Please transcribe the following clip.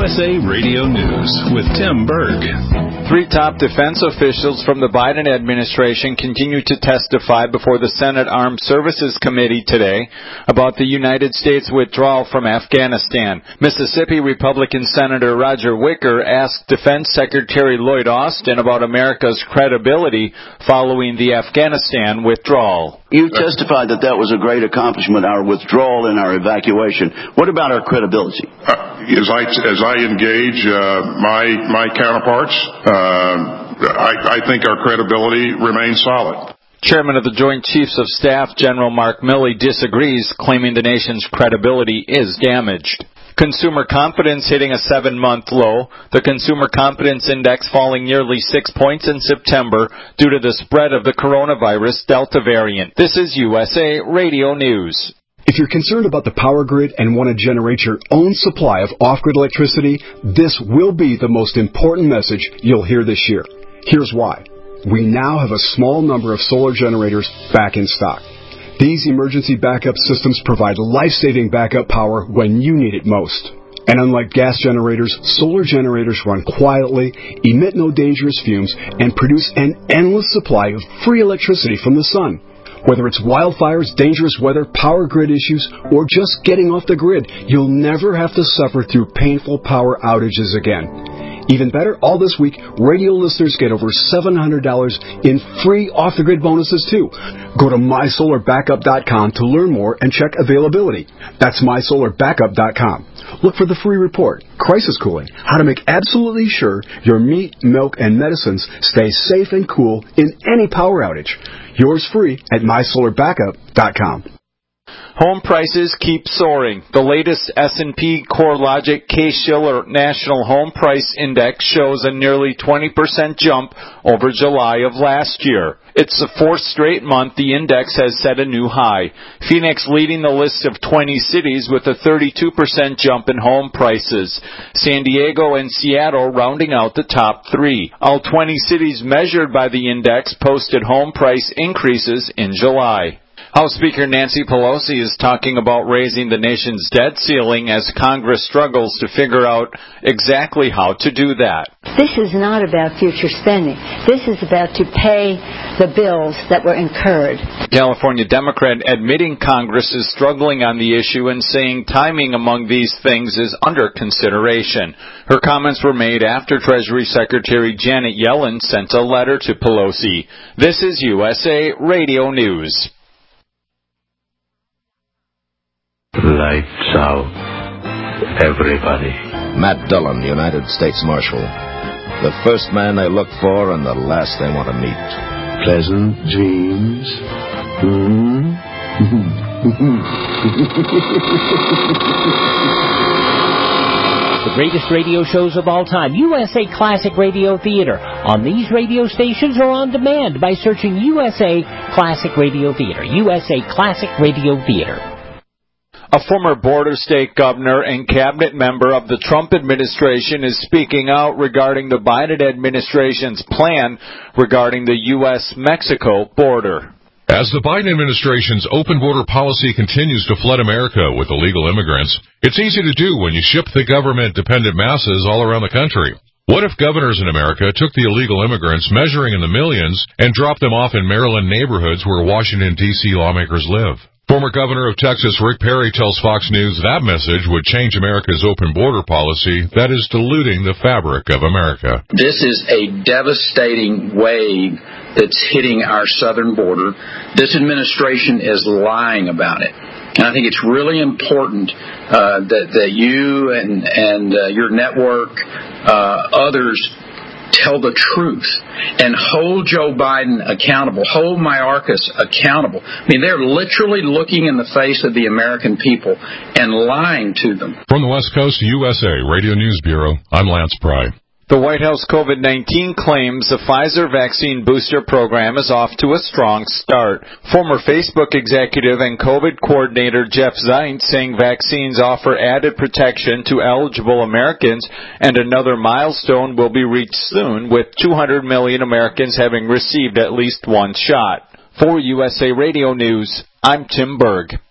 USA Radio News with Tim Berg. 3 top defense officials from the Biden administration continue to testify before the Senate Armed Services Committee today about the United States withdrawal from Afghanistan. Mississippi Republican Senator Roger Wicker asked Defense Secretary Lloyd Austin about America's credibility following the Afghanistan withdrawal. You testified that was a great accomplishment, our withdrawal and our evacuation. What about our credibility? As I engage my counterparts, I think our credibility remains solid. Chairman of the Joint Chiefs of Staff, General Mark Milley, disagrees, claiming the nation's credibility is damaged. Consumer confidence hitting a 7-month low. The Consumer Confidence Index falling nearly 6 points in September due to the spread of the coronavirus Delta variant. This is USA Radio News. If you're concerned about the power grid and want to generate your own supply of off-grid electricity, this will be the most important message you'll hear this year. Here's why. We now have a small number of solar generators back in stock. These emergency backup systems provide life-saving backup power when you need it most. And unlike gas generators, solar generators run quietly, emit no dangerous fumes, and produce an endless supply of free electricity from the sun. Whether it's wildfires, dangerous weather, power grid issues, or just getting off the grid, you'll never have to suffer through painful power outages again. Even better, all this week, radio listeners get over $700 in free off-the-grid bonuses, too. Go to mysolarbackup.com to learn more and check availability. That's mysolarbackup.com. Look for the free report, Crisis Cooling, how to make absolutely sure your meat, milk, and medicines stay safe and cool in any power outage. Yours free at mysolarbackup.com. Home prices keep soaring. The latest S&P CoreLogic Case-Shiller National Home Price Index shows a nearly 20% jump over July of last year. It's the 4th straight month the index has set a new high. Phoenix leading the list of 20 cities with a 32% jump in home prices. San Diego and Seattle rounding out the top 3. All 20 cities measured by the index posted home price increases in July. House Speaker Nancy Pelosi is talking about raising the nation's debt ceiling as Congress struggles to figure out exactly how to do that. This is not about future spending. This is about to pay the bills that were incurred. California Democrat admitting Congress is struggling on the issue and saying timing among these things is under consideration. Her comments were made after Treasury Secretary Janet Yellen sent a letter to Pelosi. This is USA Radio News. Lights out, everybody. Matt Dillon, United States Marshal. The first man they look for and the last they want to meet. Pleasant dreams. The greatest radio shows of all time, USA Classic Radio Theater. On these radio stations or on demand by searching USA Classic Radio Theater. USA Classic Radio Theater. A former border state governor and cabinet member of the Trump administration is speaking out regarding the Biden administration's plan regarding the U.S.-Mexico border. As the Biden administration's open border policy continues to flood America with illegal immigrants, it's easy to do when you ship the government-dependent masses all around the country. What if governors in America took the illegal immigrants measuring in the millions and dropped them off in Maryland neighborhoods where Washington, D.C. lawmakers live? Former Governor of Texas Rick Perry tells Fox News that message would change America's open border policy that is diluting the fabric of America. This is a devastating wave that's hitting our southern border. This administration is lying about it. And I think it's really important that you and your network, others, tell the truth and hold Joe Biden accountable, hold Mayorkas accountable. I mean, they're literally looking in the face of the American people and lying to them. From the West Coast USA Radio News Bureau, I'm Lance Pry. The White House COVID-19 claims the Pfizer vaccine booster program is off to a strong start. Former Facebook executive and COVID coordinator Jeff Zients saying vaccines offer added protection to eligible Americans, and another milestone will be reached soon, with 200 million Americans having received at least one shot. For USA Radio News, I'm Tim Berg.